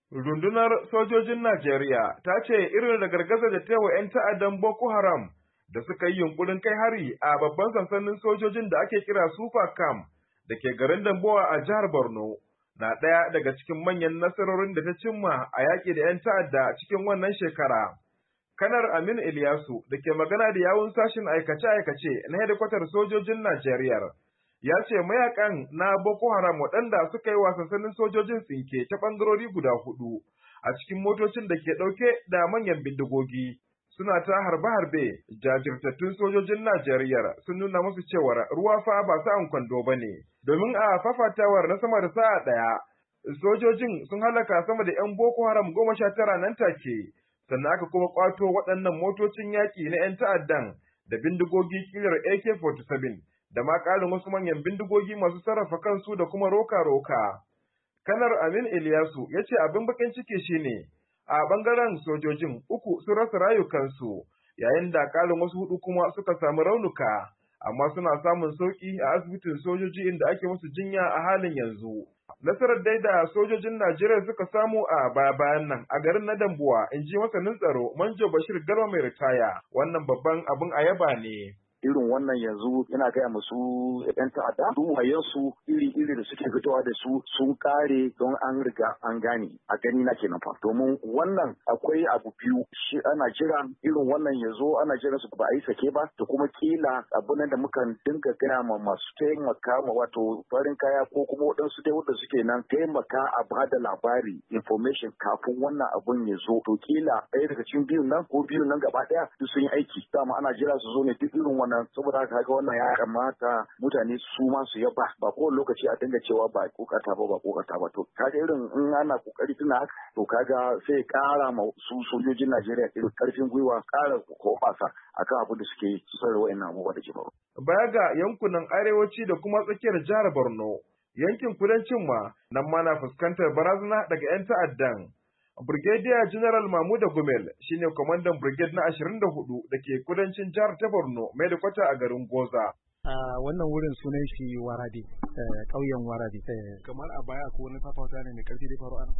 Rundunar sojojin Najeriya ta ce irin ragargaza da ta wa 'yan ta'addan Boko Haram da suka yi yunkurin kai hari a babban sansanin sojojin da ake kira Super Camp da ke garin Damboa a jihar Borno na ɗaya daga cikin manyan nasarorin da ta cimma a yaƙi da 'yan ta'adda cikin wannan shekara. Kanar Aminu Ilyasu da ke magana da yawun sashin aikace-aikace na hedikwatar sojojin Najeriya ya ce mayakan na Boko Haram waɗanda suka yi wa sansanin sojojin tsinke ta ɓangarori guda hudu a cikin motocin da ke ɗauke da manyan bindigogi suna ta harbe-harbe. Jajirtattun sojojin Najeriya sun nuna musu cewar ruwa fa ba sa'an kwando ba ne, domin a fafatawar na sama da sa'a ɗaya sojojin sun halaka sama da 'yan Boko Haram 19 nan take, sannan aka kuma ƙwato waɗannan motocin yaƙi na 'yan ta'addan da bindigogi ƙirar AK-47 da ma ƙarin wasu manyan bindigogi masu sarrafa kansu da kuma roka-roka. Kanar Amin Ilyasu ya ce abin bakin ciki shine a ɓangaren sojojin 3 sun rasa rayukansu, yayin da ƙarin wasu 4 kuma suka samu raunuka, amma suna samun sauƙi a asibitin sojoji inda ake musu jinya a halin yanzu. Nasarar dai da sojojin Najeriya suka samu a baya-bayan nan a garin na Dambuwa, in ji masanin tsaro Manjo Bashir Garba mai ritaya, wannan babban abin a yaba ne. Irin wannan yanzu yana gaya musu yan ta'adda duwayensu iri-iri da suke fitowa da su sun kare don an riga an gane a gani na kenan fa, domin wannan akwai abu biyu shi ana jira irin wannan yazo ana jira su ba a yi sake ba da kuma kila abun da muka dinga gaya ma masu taimaka ma wato farin kaya ko kuma waɗansu dai wanda suke nan taimaka a bada labari information kafin wannan abun ya zo, to kila ɗaya daga cikin biyun nan ko biyun nan gaba ɗaya duk sun yi aiki, dama ana jira su zo ne duk irin wannan. Saboda haka ga wannan ya kamata mutane su ma su yaba, ba kowane lokaci a dinga cewa ba kokata ba to kaga irin in ana kokari tuna haka to kaga sai kara ma su sojojin Najeriya irin karfin gwiwa, kara kofasa akan abin da suke yi su sarrafa wayannan abubuwa da ke faru. Baya ga yankunan arewaci da kuma tsakiyar jihar Borno, yankin kudancin ma nan ma na fuskantar barazana daga 'yan ta'addan. Brigadier General Mahmuda Gumel shine kwamandan brigade na 24 da ke kudancin jihar ta Borno mai da kwata a garin Goza. Wannan wurin sunan shi Waradi, ƙauyen Waradi. Kamar a baya ko wani fafata ne mai ƙarfi da faru ana?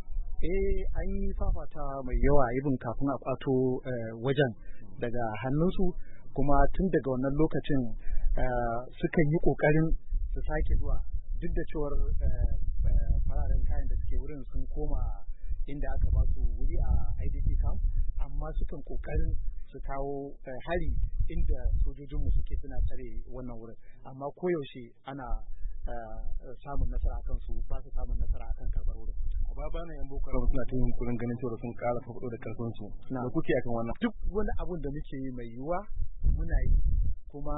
An yi fafata mai yawa ibin kafin a ƙwato wajen daga hannunsu, kuma tun daga wannan lokacin sukan yi ƙoƙarin su sake zuwa, duk da cewar fararen kayan da suke wurin sun koma inda aka ba su wuri a IDP camp, amma sukan kokarin su kawo hari inda sojojinmu suke suna tsare wannan wurin, amma koyaushe ana samun nasara akan su, ba su samun nasara akan karbar wurin. A baya na yan Boko Haram suna ta yunkurin ganin cewa sun ƙara farfaɗo da karfin su. Da kuke akan wannan? Duk wani abun da muke yi mai yiwuwa muna yi, kuma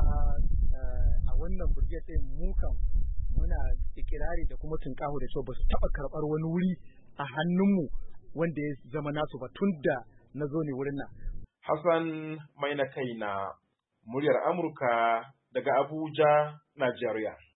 a wannan brigade ɗin mu kan muna ikirari da kuma tunƙaho da cewa ba su taɓa karɓar wani wuri a hannunmu wanda ya zama nasu ba tun da na zo ne wurin nan. Hassan mai na kai na muryar Amurka daga Abuja, Najeriya.